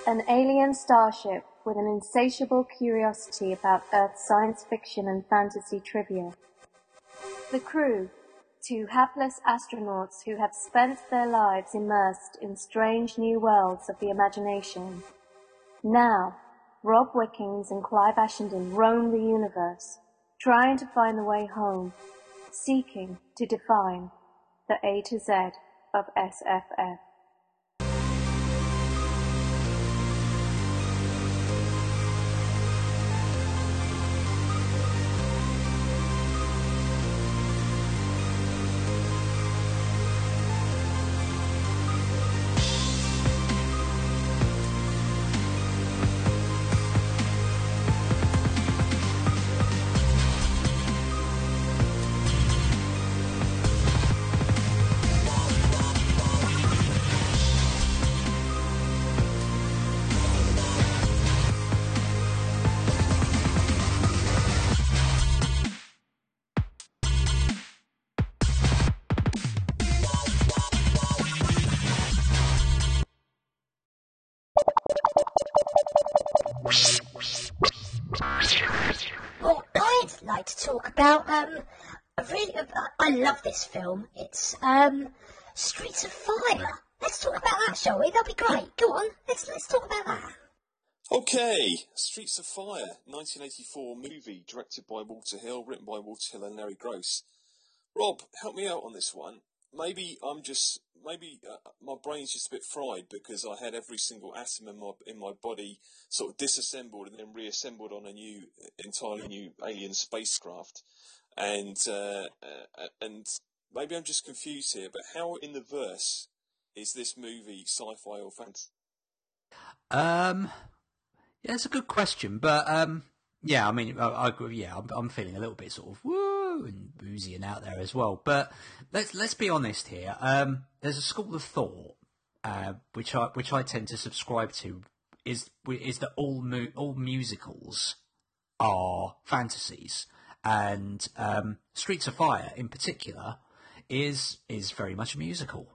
An alien starship with an insatiable curiosity about Earth's science fiction and fantasy trivia. The crew, two hapless astronauts who have spent their lives immersed in strange new worlds of the imagination. Now, Rob Wickings and Clive Ashenden roam the universe, trying to find the way home, seeking to define the A to Z of SFF. Well, I'd like to talk about I love this film. It's Streets of Fire. Let's talk about that, shall we? That'll be great. Go on, let's talk about that. Okay, Streets of Fire, 1984 movie, directed by Walter Hill, written by Walter Hill and Larry Gross. Rob, help me out on this one. Maybe my brain's just a bit fried because I had every single atom in my body sort of disassembled and then reassembled on a entirely new alien spacecraft, and maybe I'm just confused here. But how in the verse is this movie sci-fi or fantasy? Yeah, it's a good question, but yeah, I mean, I agree. Yeah, I'm feeling a little bit sort of woo and boozy and out there as well. But let's be honest here. There's a school of thought which I tend to subscribe to is that all musicals are fantasies, and Streets of Fire in particular is very much a musical.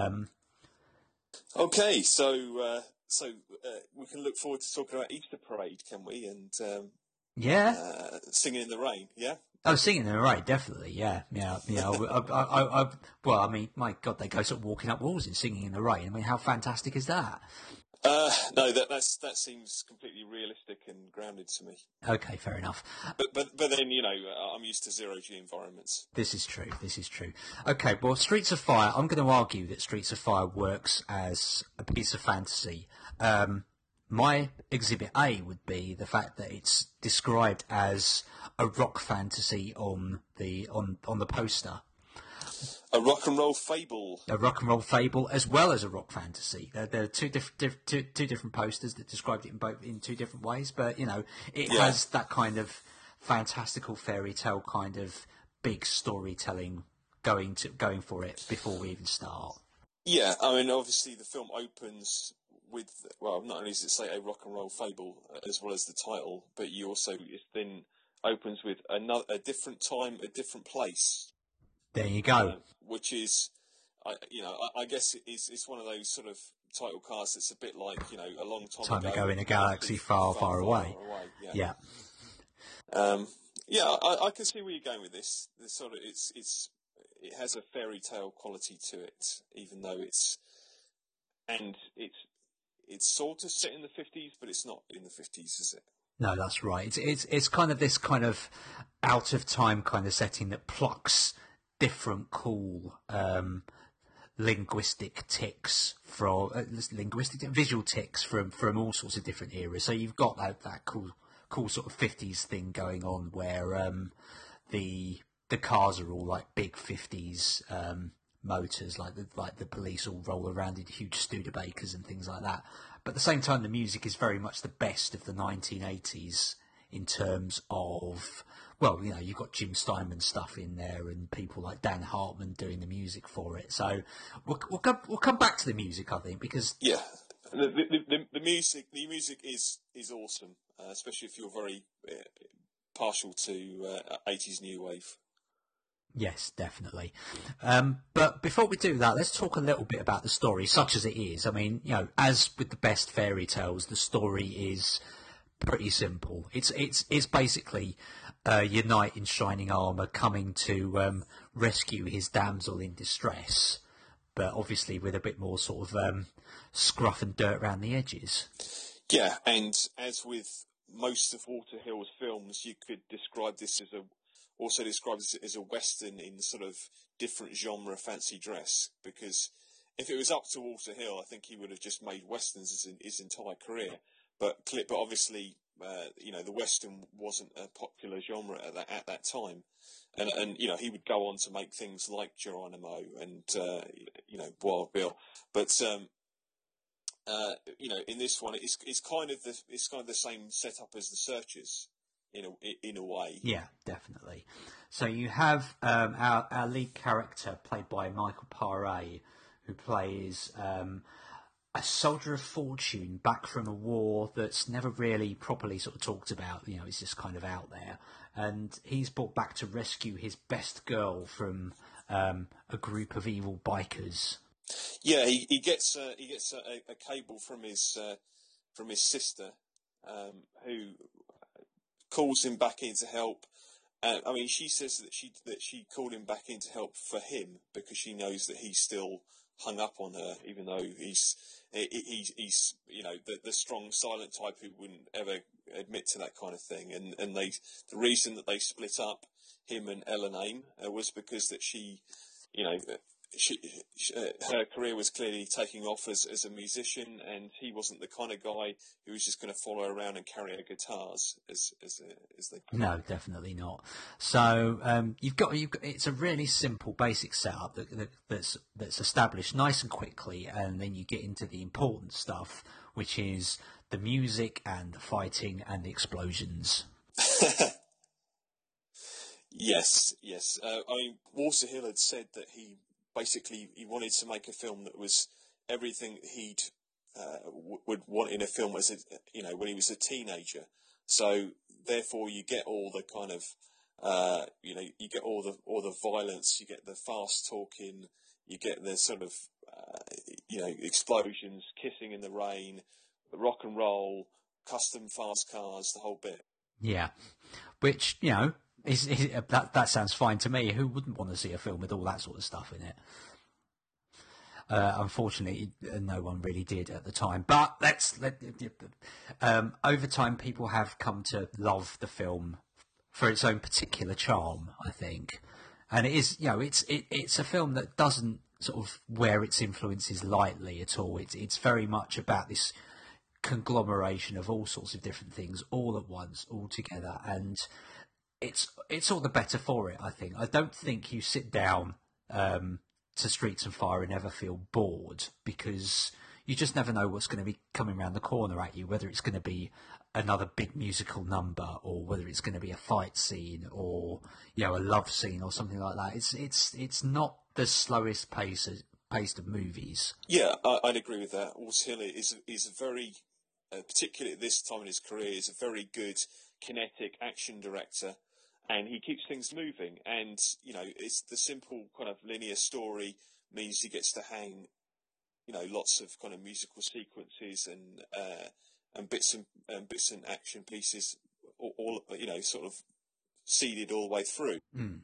Okay, so we can look forward to talking about Easter Parade, can we? And Singing in the Rain, yeah. Oh, Singing in the Rain, definitely, yeah. Well, I mean, my God, they go sort of walking up walls and Singing in the Rain. I mean, how fantastic is that? No, that seems completely realistic and grounded to me. Okay, fair enough. But then, you know, I'm used to zero-G environments. This is true. Okay, well, Streets of Fire, I'm going to argue that Streets of Fire works as a piece of fantasy. My exhibit A would be the fact that it's described as a rock fantasy on the poster. A rock and roll fable. A rock and roll fable, as well as a rock fantasy. There are two different posters that described it in two different ways, but you know it has that kind of fantastical fairy tale kind of big storytelling going for it before we even start. Yeah, I mean obviously the film opens with, well, not only does it say a rock and roll fable as well as the title, but it then opens with a different time, a different place. There you go. Which is, I guess it's one of those sort of title cards that's a bit like, you know, a long time ago in a galaxy far, far away. Yeah. I can see where you're going with this. The sort of it has a fairy tale quality to it, even though it's sort of set in the 50s, but it's not in the 50s, is it? No, that's right. It's kind of this kind of out of time kind of setting that plucks different cool linguistic tics from visual tics from all sorts of different eras. So you've got that cool sort of 50s thing going on where the cars are all like big 50s motors, like the police all roll around in huge Studebakers and things like that. But at the same time, the music is very much the best of the 1980s in terms of, well, you know, you've got Jim Steinman stuff in there and people like Dan Hartman doing the music for it. So we'll come back to the music, I think, because the music is awesome, especially if you're very partial to 80s new wave. Yes, definitely. But before we do that, let's talk a little bit about the story, such as it is. I mean, as with the best fairy tales, the story is pretty simple. It's basically your knight in shining armour coming to rescue his damsel in distress, but obviously with a bit more sort of scruff and dirt around the edges. Yeah, and as with most of Walter Hill's films, you could describe this as a western in sort of different genre fancy dress, because if it was up to Walter Hill, I think he would have just made westerns his entire career. But obviously, the western wasn't a popular genre at that time, and he would go on to make things like Geronimo and Wild Bill, but in this one, it's kind of the same setup as The Searchers, in a way. Yeah, definitely. So you have our lead character played by Michael Paré, who plays a soldier of fortune back from a war that's never really properly sort of talked about. It's just kind of out there, and he's brought back to rescue his best girl from a group of evil bikers. Yeah, he gets a cable from his sister, who calls him back in to help. I mean, she says that she called him back in to help for him because she knows that he's still hung up on her, even though he's the strong, silent type who wouldn't ever admit to that kind of thing. And the reason that they split up, him and Ellen Aim, was because that her career was clearly taking off as a musician, and he wasn't the kind of guy who was just going to follow her around and carry her guitars as they. No, definitely not. So you've got it's a really simple, basic setup that's established nice and quickly, and then you get into the important stuff, which is the music and the fighting and the explosions. Yes. I mean, Walter Hill had said that he wanted to make a film that was everything he'd would want in a film as when he was a teenager. So therefore, you get all the kind of you get all the violence, you get the fast talking, you get the sort of explosions, kissing in the rain, the rock and roll, custom fast cars, the whole bit. Yeah, which that sounds fine to me. Who wouldn't want to see a film with all that sort of stuff in it? Unfortunately, no one really did at the time. But over time, people have come to love the film for its own particular charm, I think. And it is, it's a film that doesn't sort of wear its influences lightly at all. It's very much about this conglomeration of all sorts of different things all at once, all together, and it's all the better for it, I think. I don't think you sit down to Streets of Fire and ever feel bored, because you just never know what's going to be coming around the corner at you, whether it's going to be another big musical number or whether it's going to be a fight scene or a love scene or something like that. It's not the slowest paced of movies. Yeah, I'd agree with that. Walter Hill is a very, particularly at this time in his career, is a very good kinetic action director. And he keeps things moving, and it's the simple kind of linear story means he gets to hang, lots of kind of musical sequences and bits and action pieces, all sort of seeded all the way through. Mm.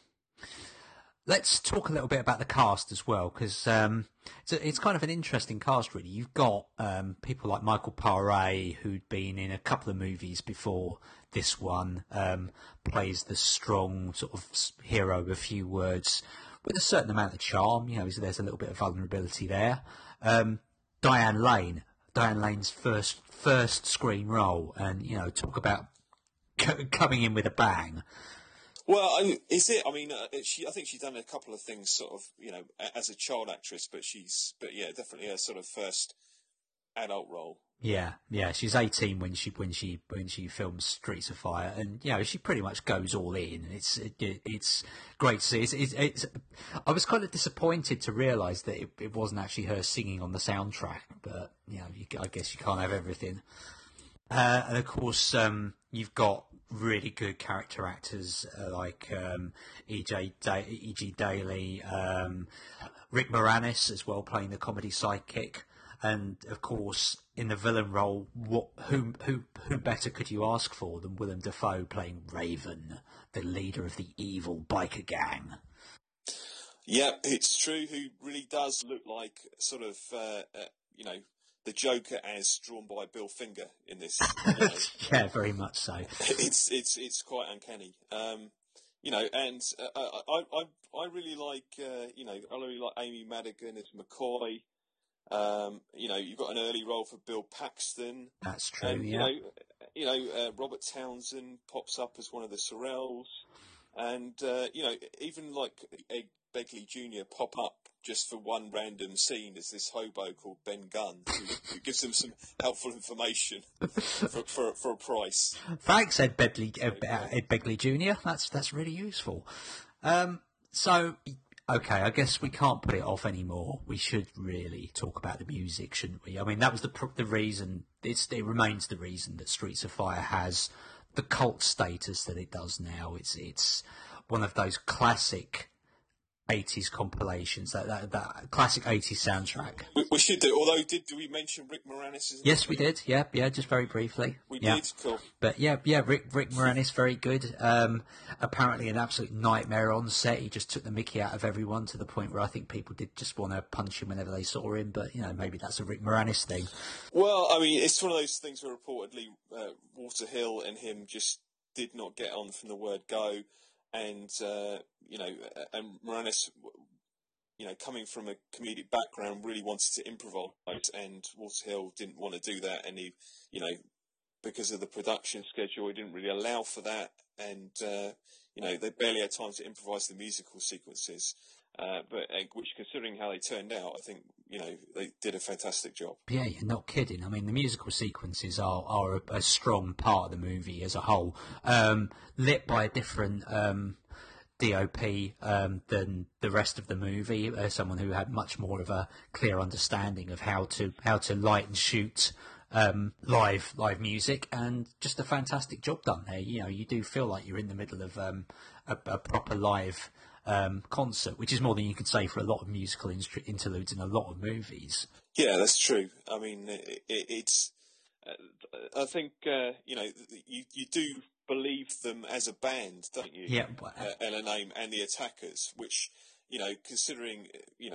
Let's talk a little bit about the cast as well, because it's kind of an interesting cast, really. You've got people like Michael Paré, who'd been in a couple of movies before this one, plays the strong sort of hero with a few words, with a certain amount of charm. There's a little bit of vulnerability there. Diane Lane's first screen role, and talk about coming in with a bang. Well, is it? I mean, I think she's done a couple of things, sort of, as a child actress, but yeah, definitely her sort of first adult role. Yeah, she's 18 when she films Streets of Fire, and she pretty much goes all in. It's great to see. I was kind of disappointed to realise that it wasn't actually her singing on the soundtrack, but I guess you can't have everything. And of course, you've got really good character actors like E.G. Daly, Rick Moranis as well, playing the comedy sidekick, and of course in the villain role, who better could you ask for than Willem Dafoe playing Raven, the leader of the evil biker gang? Yeah, it's true. Who really does look like sort of the Joker as drawn by Bill Finger in this. Yeah, very much so. It's quite uncanny. And I really like I really like Amy Madigan as McCoy. You've got an early role for Bill Paxton. That's true. And, yeah. Robert Townsend pops up as one of the Sorrells, and even like Ed Begley Jr. pop up just for one random scene as this hobo called Ben Gunn, who gives them some helpful information for a price. Thanks, Ed Begley Jr. That's really useful. So, okay, I guess we can't put it off anymore. We should really talk about the music, shouldn't we? I mean, that was the reason. It remains the reason that Streets of Fire has the cult status that it does now. It's one of those classic 80s compilations, that classic 80s soundtrack. We should do. Although, did we mention Rick Moranis? Yes, we did. Yeah, just very briefly. We did. Cool. But yeah, Rick Moranis, very good. Apparently an absolute nightmare on set. He just took the mickey out of everyone to the point where I think people did just want to punch him whenever they saw him. But maybe that's a Rick Moranis thing. Well, I mean, it's one of those things where reportedly Walter Hill and him just did not get on from the word go. And and Moranis, coming from a comedic background, really wanted to improvise, and Walter Hill didn't want to do that, and he, because of the production schedule, he didn't really allow for that, and they barely had time to improvise the musical sequences. But which, considering how they turned out, I think they did a fantastic job. Yeah, you're not kidding. I mean, the musical sequences are a strong part of the movie as a whole, lit by a different DOP than the rest of the movie. Someone who had much more of a clear understanding of how to light and shoot live music, and just a fantastic job done there. You do feel like you're in the middle of a proper live concert, which is more than you could say for a lot of musical interludes in a lot of movies. Yeah, that's true. I mean, it's. I think you do believe them as a band, don't you? Yeah. Ellen Aim and the Attackers, which considering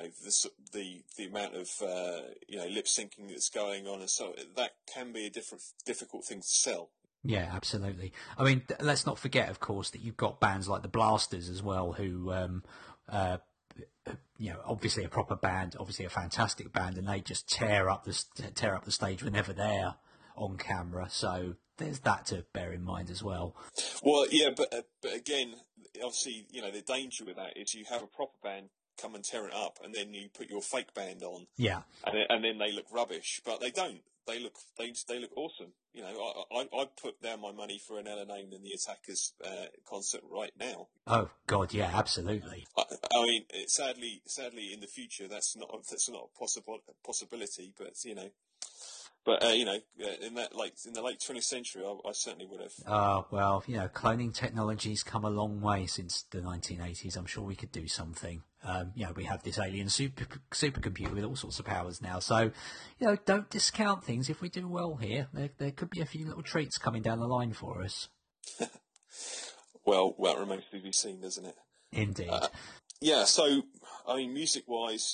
the amount of lip syncing that's going on, and so that can be a difficult thing to sell. Yeah, absolutely. I mean, let's not forget, of course, that you've got bands like the Blasters as well, who, obviously a proper band, obviously a fantastic band, and they just tear up the stage whenever they're on camera. So there's that to bear in mind as well. Well, yeah, but again, obviously, the danger with that is you have a proper band come and tear it up, and then you put your fake band on. Yeah. And then they look rubbish, but they don't. They look awesome. I put down my money for an Ellen Aim and the Attackers concert right now. Oh God, yeah, absolutely. I mean, sadly, in the future, that's not a possibility. But in the late 20th century, I certainly would have. Well, cloning technology's come a long way since the 1980s. I'm sure we could do something. We have this alien supercomputer with all sorts of powers now. So, don't discount things. If we do well here, there could be a few little treats coming down the line for us. Well, it remains to be seen, doesn't it? Indeed. So, I mean, music-wise,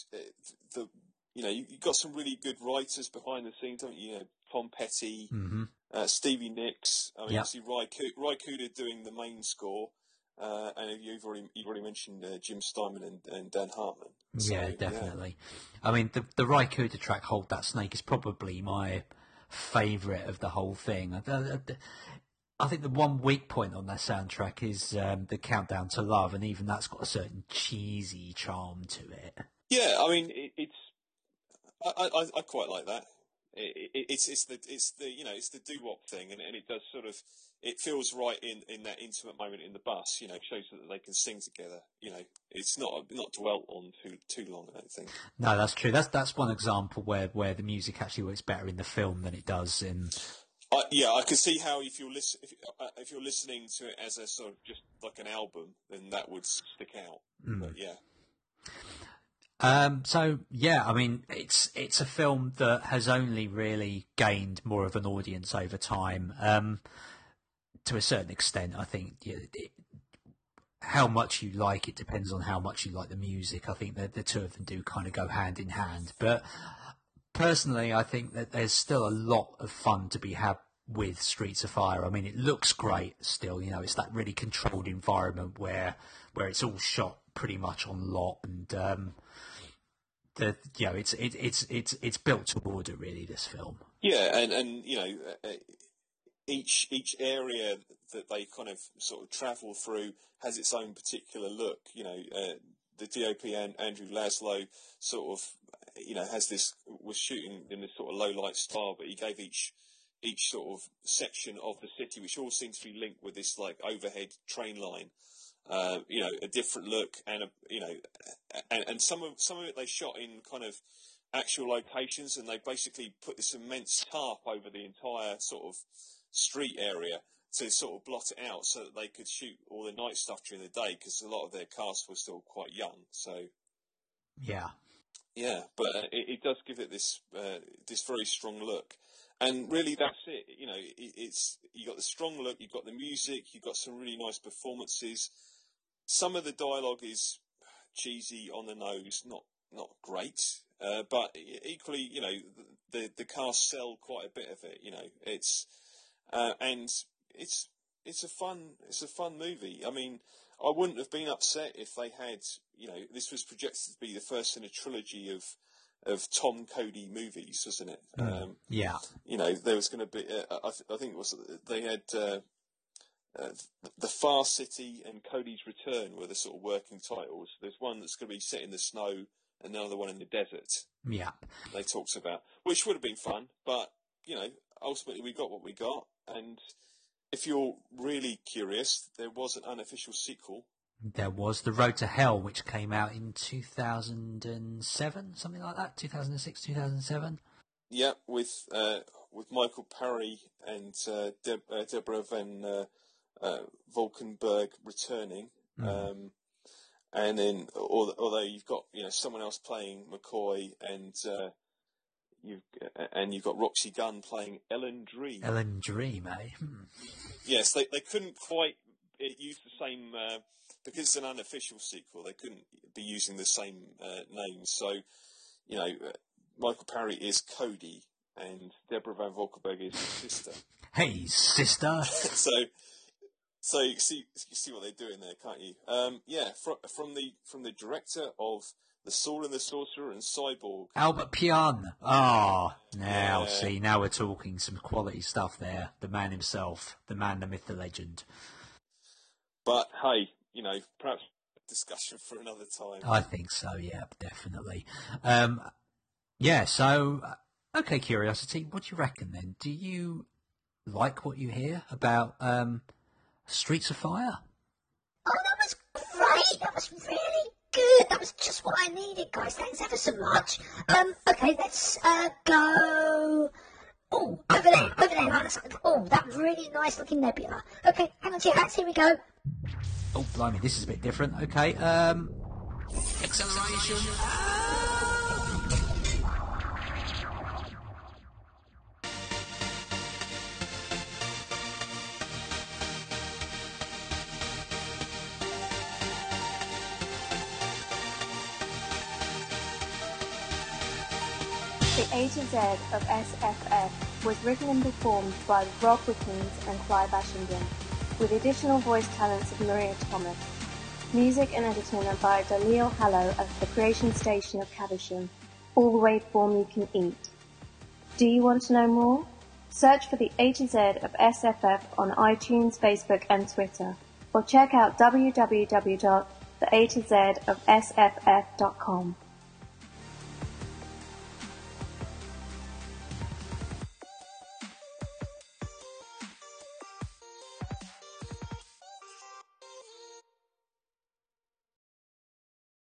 you've got some really good writers behind the scenes, haven't you? Tom Petty, Stevie Nicks. I mean, obviously Ry Cooder doing the main score, and you've already mentioned Jim Steinman and Dan Hartman. So, yeah, definitely. Yeah. I mean, the Ry Cooder track "Hold That Snake" is probably my favourite of the whole thing. I think the one weak point on that soundtrack is the Countdown to Love, and even that's got a certain cheesy charm to it. Yeah, I mean, I quite like that. It's the doo-wop thing, and it does sort of, it feels right in that intimate moment in the bus. Shows that they can sing together. It's not dwelt on too long, I don't think. No, that's true. That's one example where the music actually works better in the film than it does in I can see how if you're listening to it as a sort of just like an album, then that would stick out. But yeah. So yeah, I mean, it's a film that has only really gained more of an audience over time. To a certain extent, I think how much you like it depends on how much you like the music. I think that the two of them do kind of go hand in hand. But personally, I think that there's still a lot of fun to be had with Streets of Fire. I mean, it looks great still. It's that really controlled environment where it's all shot pretty much on lot, and it's built to order really. This film. Yeah, and each area that they kind of sort of travel through has its own particular look. The DOP and Andrew Laszlo sort of, was shooting in this sort of low light style, but he gave each sort of section of the city, which all seems to be linked with this like overhead train line, a different look, and some of it they shot in kind of actual locations, and they basically put this immense tarp over the entire sort of street area to sort of blot it out so that they could shoot all the night stuff during the day, because a lot of their cast was still quite young. So yeah, but it does give it this very strong look, and really that's it. It's you got the strong look, you've got the music, you've got some really nice performances. Some of the dialogue is cheesy on the nose, not great, but equally, the cast sell quite a bit of it. And it's a fun movie. I mean, I wouldn't have been upset if they had, this was projected to be the first in a trilogy of Tom Cody movies, wasn't it? Yeah. There was going to be, I think it was, they had The Far City and Cody's Return were the sort of working titles. There's one that's going to be set in the snow, and another one in the desert. Yeah. They talked about, which would have been fun, but, ultimately we got what we got. And if you're really curious, there was an unofficial sequel. There was The Road to Hell, which came out in 2007, something like that, 2006, 2007. Yeah, with Michael Parry and Deborah Van Valkenburg returning. And then, although you've got someone else playing McCoy, and you've got Roxy Gunn playing Ellen Dream. Ellen Dream, eh? Yes, they couldn't quite use the same because it's an unofficial sequel. They couldn't be using the same names. So, Michael Parry is Cody, and Deborah Van Valkenburg is his sister. Hey, sister. So you see what they're doing there, can't you? From the director of The Sword and the Sorcerer and Cyborg, Albert Pyun. Now we're talking some quality stuff there. The man himself, the man, the myth, the legend. But hey, perhaps discussion for another time. I think so. Yeah, definitely. So okay, Curiosity. What do you reckon then? Do you like what you hear about Streets of Fire? Oh, that was great. That was really good. That was just what I needed, guys. Thanks ever so much. Okay, let's go. Oh, over there. Oh, that really nice looking nebula. Okay, hang on to your hats. Here we go. Oh, blimey, this is a bit different. Okay, acceleration. The A to Z of SFF was written and performed by Rob Wickens and Clive Ashenden, with additional voice talents of Maria Thomas. Music and editing are by Dalil Hallow of the Creation Station of Caversham, all the way form you can eat. Do you want to know more? Search for the A to Z of SFF on iTunes, Facebook and Twitter, or check out www.theatozofsff.com.